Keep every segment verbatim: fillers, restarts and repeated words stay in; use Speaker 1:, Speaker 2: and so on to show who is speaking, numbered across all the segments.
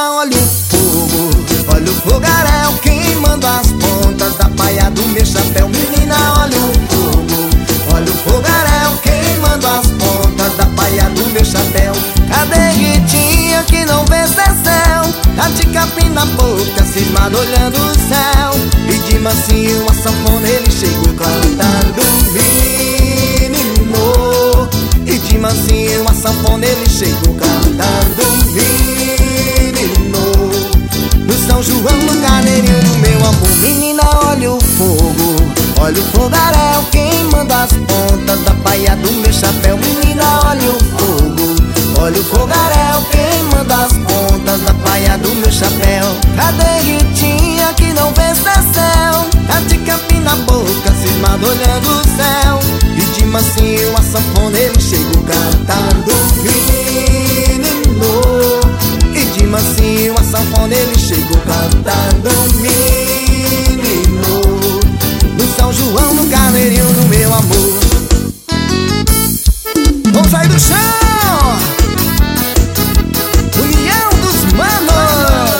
Speaker 1: menina, olha o fogo, olha o fogaréu queimando as pontas da paia do meu chapéu. Menina, olha o fogo, olha o fogaréu queimando as pontas da paia do meu chapéu. Cadê Ritinha que não vê céu? Tá de capim na boca, cismado olhando o céu. E de mansinho a sanfona ele chegou cantando, menino. E de mansinho a sanfona ele chegou cantando, menino. No São João, no carneirinho do meu amor. Menina, olha o fogo, olha o fogaréu queimando as pontas da paia do meu chapéu. Menina, olha o fogo, olha o fogaréu queimando as pontas da paia do meu chapéu. Cadê Ritinha que não vê céu? Tá de capim na boca, cismado olhando o céu. E de mansinho a sanfona ele chegou cantando, menino. E de mansinho a sanfona ele chegou cantando, menino. No São João, no carneirinho do meu amor. Vamos sair do chão! União dos manos!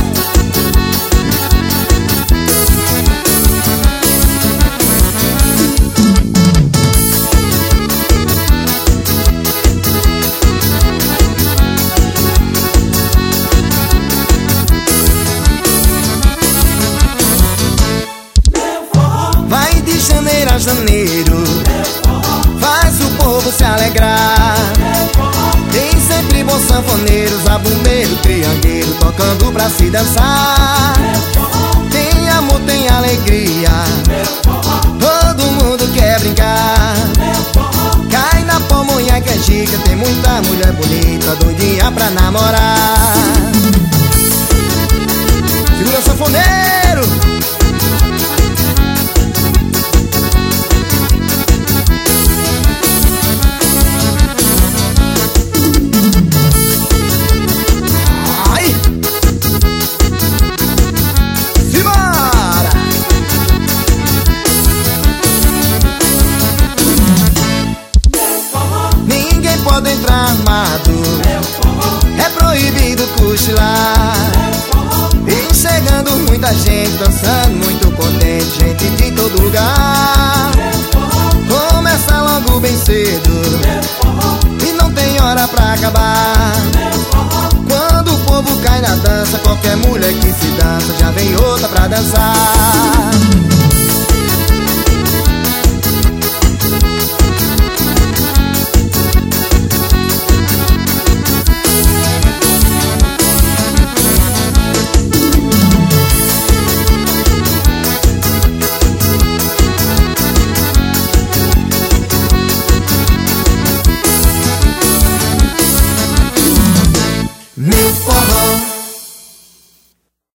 Speaker 1: Vai de janeiro a janeiro, faz o povo se alegrar. Tem sempre bons sanfoneiros, zabumbeiro, triangueiro, tocando pra se dançar. Tem amor, tem alegria, todo mundo quer brincar. Cai na pamonha que é chica, tem muita mulher bonita, doidinha pra namorar. Segura o sanfoneiro! Pode entrar armado, é proibido cochilar. E chegando muita gente, dançando muito contente, gente de todo lugar. Começa logo bem cedo e não tem hora pra acabar. Quando o povo cai na dança, qualquer mulher que se dança já vem outra pra dançar.